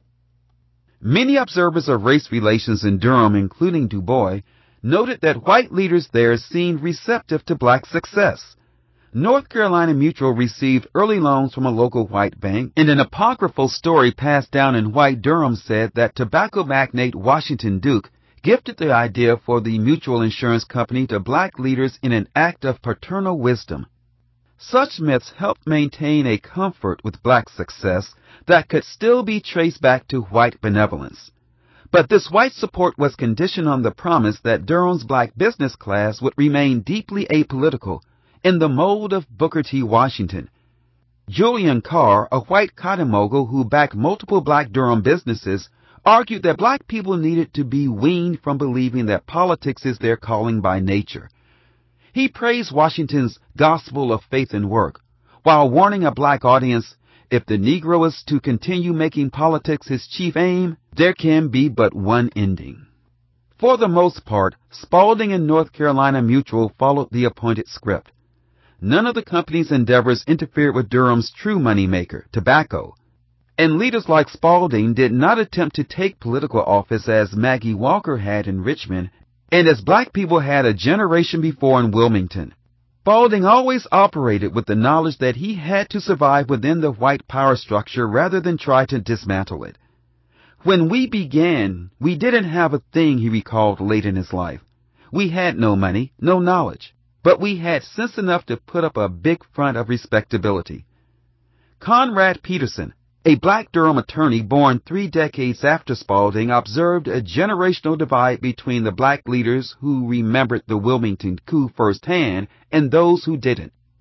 Many observers of race relations in Durham, including Du Bois, noted that white leaders there seemed receptive to black success. North Carolina Mutual received early loans from a local white bank, and an apocryphal story passed down in white Durham said that tobacco magnate Washington Duke gifted the idea for the mutual insurance company to black leaders in an act of paternal wisdom. Such myths helped maintain a comfort with black success that could still be traced back to white benevolence. But this white support was conditioned on the promise that Durham's black business class would remain deeply apolitical, in the mold of Booker T. Washington. Julian Carr, a white cotton mogul who backed multiple black Durham businesses, argued that black people needed to be weaned from believing that politics is their calling by nature. He praised Washington's gospel of faith and work, while warning a black audience, if the Negro is to continue making politics his chief aim, there can be but one ending. For the most part, Spaulding and North Carolina Mutual followed the appointed script. None of the company's endeavors interfered with Durham's true moneymaker, tobacco, and leaders like Spaulding did not attempt to take political office as Maggie Walker had in Richmond and as black people had a generation before in Wilmington. Spaulding always operated with the knowledge that he had to survive within the white power structure rather than try to dismantle it. When we began, we didn't have a thing, he recalled late in his life. We had no money, no knowledge, but we had sense enough to put up a big front of respectability. Conrad Peterson, a black Durham attorney born 3 decades after Spaulding, observed a generational divide between the black leaders who remembered the Wilmington coup firsthand and those who didn't.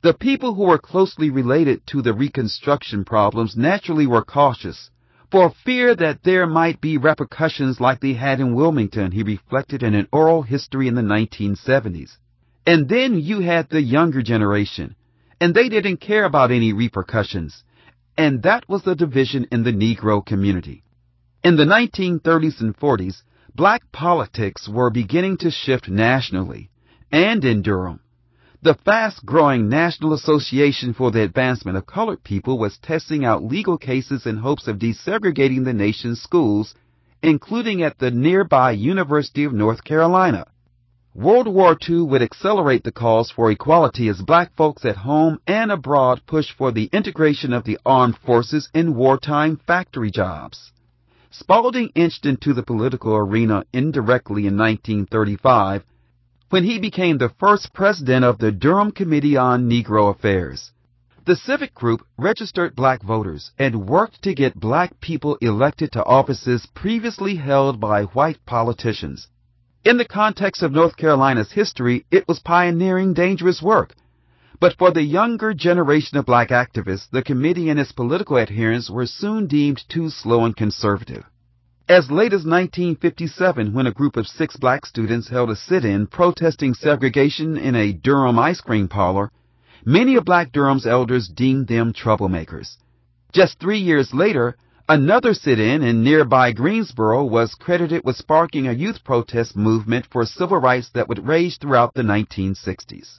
The people who were closely related to the Reconstruction problems naturally were cautious, for fear that there might be repercussions like they had in Wilmington, he reflected in an oral history in the 1970s. And then you had the younger generation, and they didn't care about any repercussions, and that was the division in the Negro community. In the 1930s and 40s, black politics were beginning to shift nationally, and in Durham. The fast-growing National Association for the Advancement of Colored People was testing out legal cases in hopes of desegregating the nation's schools, including at the nearby University of North Carolina. World War II would accelerate the cause for equality as black folks at home and abroad pushed for the integration of the armed forces in wartime factory jobs. Spalding inched into the political arena indirectly in 1935, when he became the first president of the Durham Committee on Negro Affairs. The civic group registered black voters and worked to get black people elected to offices previously held by white politicians. In the context of North Carolina's history, it was pioneering dangerous work. But for the younger generation of black activists, the committee and its political adherents were soon deemed too slow and conservative. As late as 1957, when a group of 6 black students held a sit-in protesting segregation in a Durham ice cream parlor, many of Black Durham's elders deemed them troublemakers. Just 3 years later, another sit-in in nearby Greensboro was credited with sparking a youth protest movement for civil rights that would rage throughout the 1960s.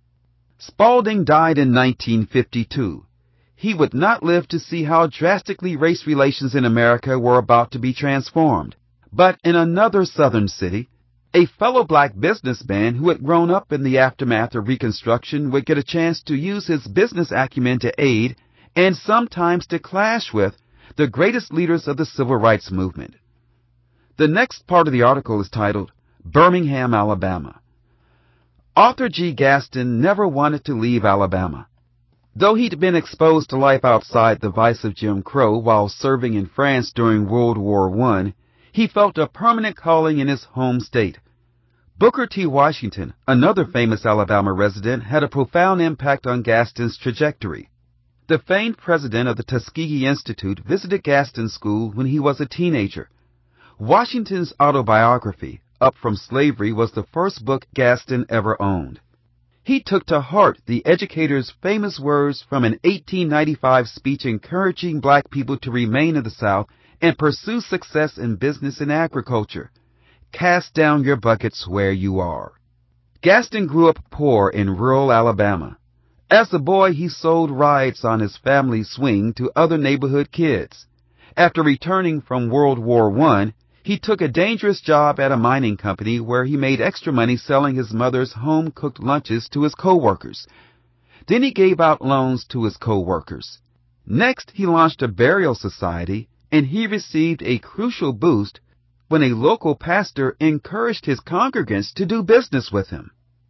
Spalding died in 1952. He would not live to see how drastically race relations in America were about to be transformed. But in another southern city, a fellow black businessman who had grown up in the aftermath of Reconstruction would get a chance to use his business acumen to aid, and sometimes to clash with, the greatest leaders of the civil rights movement. The next part of the article is titled, Birmingham, Alabama. Arthur G. Gaston never wanted to leave Alabama. Though he'd been exposed to life outside the vice of Jim Crow while serving in France during World War I, he felt a permanent calling in his home state. Booker T. Washington, another famous Alabama resident, had a profound impact on Gaston's trajectory. The famed president of the Tuskegee Institute visited Gaston's school when he was a teenager. Washington's autobiography, Up From Slavery, was the first book Gaston ever owned. He took to heart the educator's famous words from an 1895 speech encouraging black people to remain in the South and pursue success in business and agriculture. Cast down your buckets where you are. Gaston grew up poor in rural Alabama. As a boy, he sold rides on his family's swing to other neighborhood kids. After returning from World War I, he took a dangerous job at a mining company where he made extra money selling his mother's home-cooked lunches to his co-workers. Then he gave out loans to his co-workers. Next, he launched a burial society, and he received a crucial boost when a local pastor encouraged his congregants to do business with him.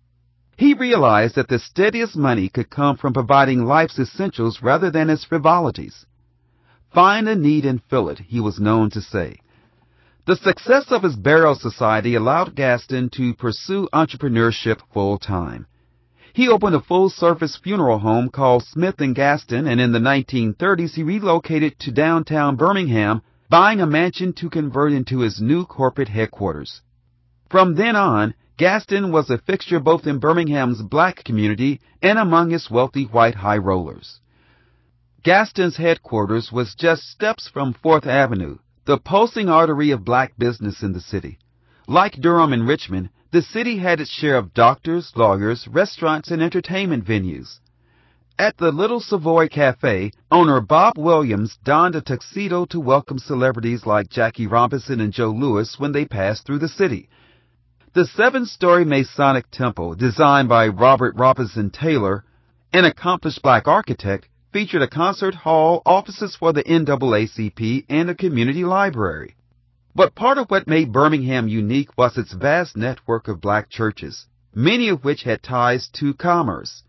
He realized that the steadiest money could come from providing life's essentials rather than its frivolities. Find a need and fill it, he was known to say. The success of his burial society allowed Gaston to pursue entrepreneurship full-time. He opened a full-service funeral home called Smith & Gaston, and in the 1930s he relocated to downtown Birmingham, buying a mansion to convert into his new corporate headquarters. From then on, Gaston was a fixture both in Birmingham's black community and among its wealthy white high rollers. Gaston's headquarters was just steps from 4th Avenue, the pulsing artery of black business in the city. Like Durham and Richmond, the city had its share of doctors, lawyers, restaurants, and entertainment venues. At the Little Savoy Cafe, owner Bob Williams donned a tuxedo to welcome celebrities like Jackie Robinson and Joe Louis when they passed through the city. The 7-story Masonic temple, designed by Robert Robinson Taylor, an accomplished black architect, featured a concert hall, offices for the NAACP, and a community library. But part of what made Birmingham unique was its vast network of black churches, many of which had ties to commerce.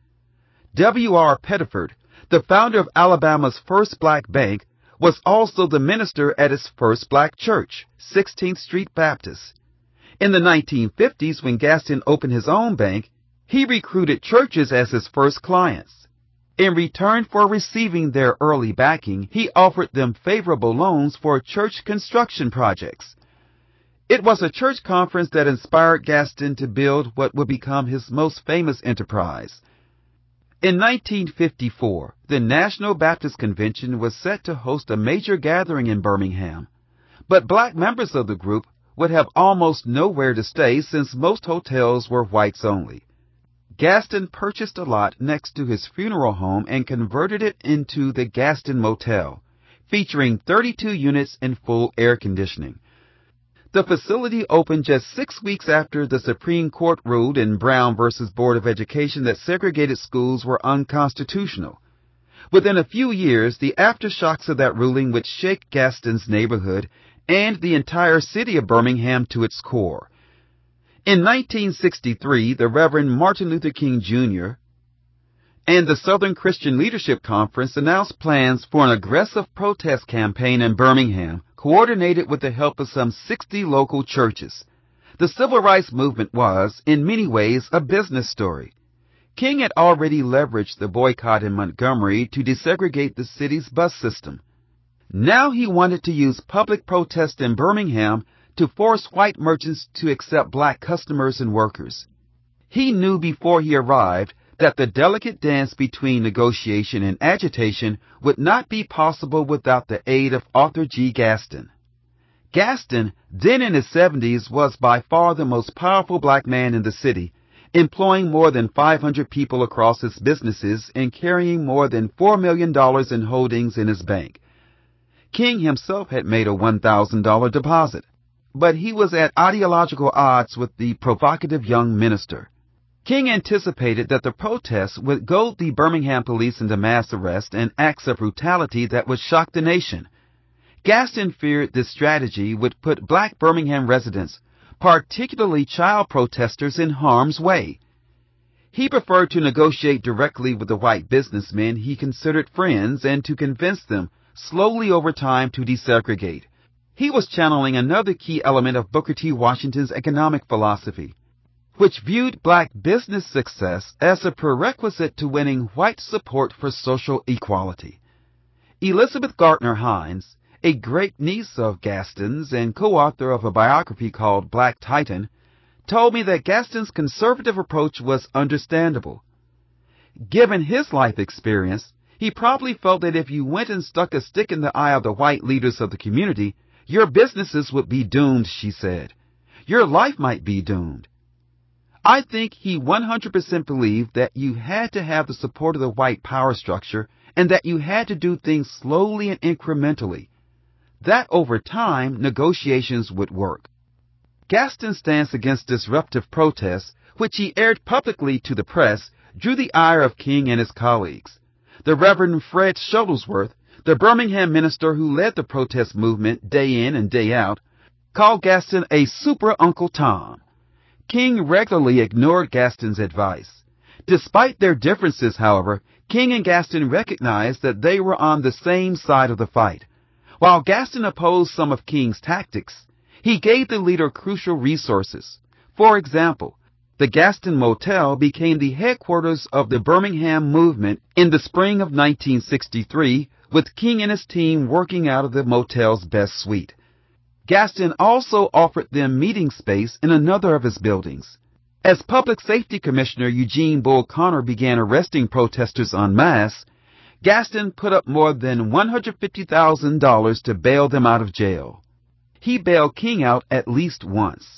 W.R. Pettiford, the founder of Alabama's first black bank, was also the minister at its first black church, 16th Street Baptist. In the 1950s, when Gaston opened his own bank, He recruited churches as his first clients. In return for receiving their early backing, he offered them favorable loans for church construction projects. It was a church conference that inspired Gaston to build what would become his most famous enterprise. In 1954, the National Baptist Convention was set to host a major gathering in Birmingham, but black members of the group would have almost nowhere to stay since most hotels were whites only. Gaston purchased a lot next to his funeral home and converted it into the Gaston Motel, featuring 32 units and full air conditioning. The facility opened just 6 weeks after the Supreme Court ruled in Brown v. Board of Education that segregated schools were unconstitutional. Within a few years, the aftershocks of that ruling would shake Gaston's neighborhood and the entire city of Birmingham to its core. In 1963, the Reverend Martin Luther King Jr. and the Southern Christian Leadership Conference announced plans for an aggressive protest campaign in Birmingham, coordinated with the help of some 60 local churches. The civil rights movement was, in many ways, a business story. King had already leveraged the boycott in Montgomery to desegregate the city's bus system. Now he wanted to use public protest in Birmingham to force white merchants to accept black customers and workers. He knew before he arrived that the delicate dance between negotiation and agitation would not be possible without the aid of Arthur G. Gaston. Gaston, then in his 70s, was by far the most powerful black man in the city, employing more than 500 people across his businesses and carrying more than $4 million in holdings in his bank. King himself had made a $1,000 deposit, but he was at ideological odds with the provocative young minister. King anticipated that the protests would goad the Birmingham police into mass arrest and acts of brutality that would shock the nation. Gaston feared this strategy would put black Birmingham residents, particularly child protesters, in harm's way. He preferred to negotiate directly with the white businessmen he considered friends and to convince them, slowly over time, to desegregate. He was channeling another key element of Booker T. Washington's economic philosophy, which viewed black business success as a prerequisite to winning white support for social equality. Elizabeth Gardner Hines, a great-niece of Gaston's and co-author of a biography called Black Titan, told me that Gaston's conservative approach was understandable. Given his life experience, he probably felt that if you went and stuck a stick in the eye of the white leaders of the community, your businesses would be doomed, she said. Your life might be doomed. I think he 100% believed that you had to have the support of the white power structure and that you had to do things slowly and incrementally. That over time, negotiations would work. Gaston's stance against disruptive protests, which he aired publicly to the press, drew the ire of King and his colleagues. The Reverend Fred Shuttlesworth, the Birmingham minister who led the protest movement day in and day out, called Gaston a super Uncle Tom. King regularly ignored Gaston's advice. Despite their differences, however, King and Gaston recognized that they were on the same side of the fight. While Gaston opposed some of King's tactics, he gave the leader crucial resources. For example, the Gaston Motel became the headquarters of the Birmingham movement in the spring of 1963, with King and his team working out of the motel's best suite. Gaston also offered them meeting space in another of his buildings. As Public Safety Commissioner Eugene Bull Connor began arresting protesters en masse, Gaston put up more than $150,000 to bail them out of jail. He bailed King out at least once.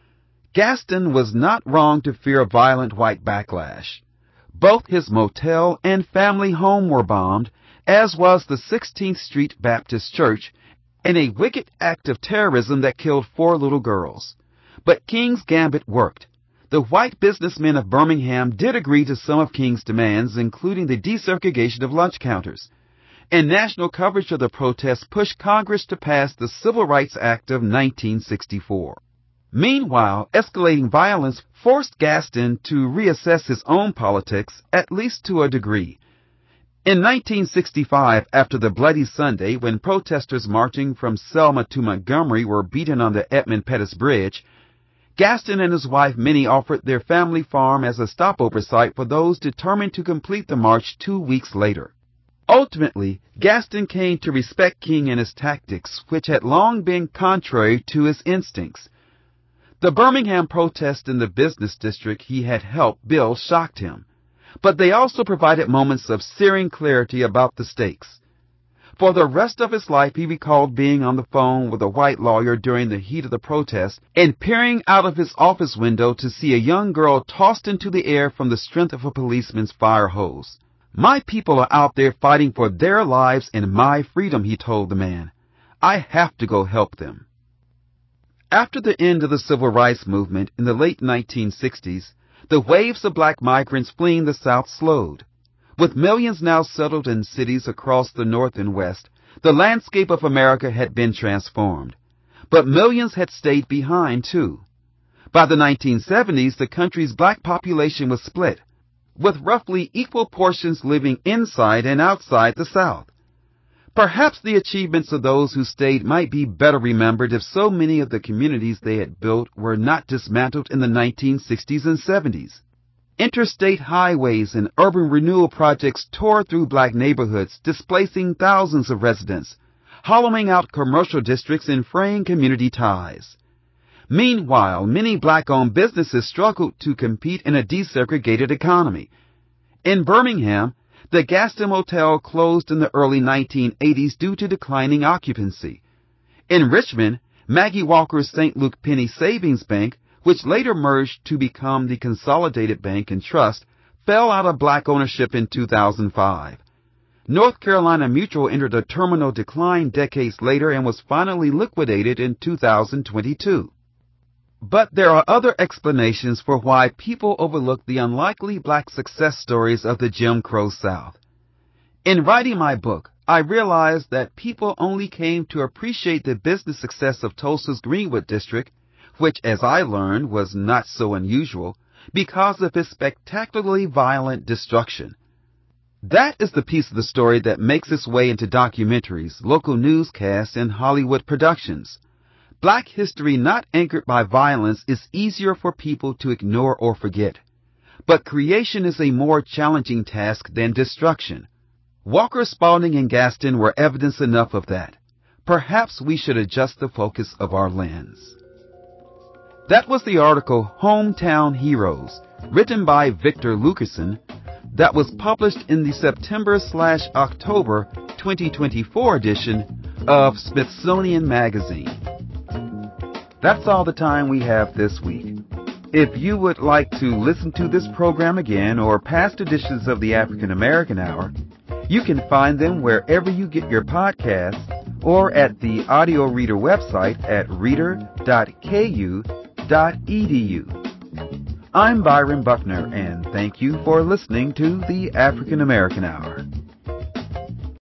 Gaston was not wrong to fear a violent white backlash. Both his motel and family home were bombed, as was the 16th Street Baptist Church, in a wicked act of terrorism that killed 4 little girls. But King's gambit worked. The white businessmen of Birmingham did agree to some of King's demands, including the desegregation of lunch counters. And national coverage of the protests pushed Congress to pass the Civil Rights Act of 1964. Meanwhile, escalating violence forced Gaston to reassess his own politics, at least to a degree. In 1965, after the Bloody Sunday, when protesters marching from Selma to Montgomery were beaten on the Edmund Pettus Bridge, Gaston and his wife Minnie offered their family farm as a stopover site for those determined to complete the march 2 weeks later. Ultimately, Gaston came to respect King and his tactics, which had long been contrary to his instincts. The Birmingham protest in the business district he had helped build shocked him, but they also provided moments of searing clarity about the stakes. For the rest of his life, he recalled being on the phone with a white lawyer during the heat of the protest and peering out of his office window to see a young girl tossed into the air from the strength of a policeman's fire hose. My people are out there fighting for their lives and my freedom, he told the man. I have to go help them. After the end of the civil rights movement in the late 1960s, the waves of black migrants fleeing the South slowed. With millions now settled in cities across the North and West, the landscape of America had been transformed. But millions had stayed behind, too. By the 1970s, the country's black population was split, with roughly equal portions living inside and outside the South. Perhaps the achievements of those who stayed might be better remembered if so many of the communities they had built were not dismantled in the 1960s and 70s. Interstate highways and urban renewal projects tore through black neighborhoods, displacing thousands of residents, hollowing out commercial districts and fraying community ties. Meanwhile, many black-owned businesses struggled to compete in a desegregated economy. In Birmingham, the Gaston Motel closed in the early 1980s due to declining occupancy. In Richmond, Maggie Walker's St. Luke Penny Savings Bank, which later merged to become the Consolidated Bank and Trust, fell out of black ownership in 2005. North Carolina Mutual entered a terminal decline decades later and was finally liquidated in 2022. But there are other explanations for why people overlook the unlikely black success stories of the Jim Crow South. In writing my book, I realized that people only came to appreciate the business success of Tulsa's Greenwood District, which, as I learned, was not so unusual, because of its spectacularly violent destruction. That is the piece of the story that makes its way into documentaries, local newscasts, and Hollywood productions. Black history not anchored by violence is easier for people to ignore or forget. But creation is a more challenging task than destruction. Walker, Spalding, and Gaston were evidence enough of that. Perhaps we should adjust the focus of our lens. That was the article Hometown Heroes, written by Victor Lukerson, that was published in the September/October 2024 edition of Smithsonian Magazine. That's all the time we have this week. If you would like to listen to this program again or past editions of the African American Hour, you can find them wherever you get your podcasts or at the audio reader website at reader.ku.edu. I'm Byron Buckner, and thank you for listening to the African American Hour.